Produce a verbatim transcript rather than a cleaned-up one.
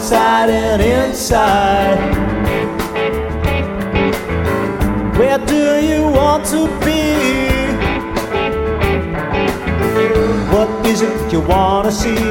outside and inside. Where do you want to be? What is it you wanna see?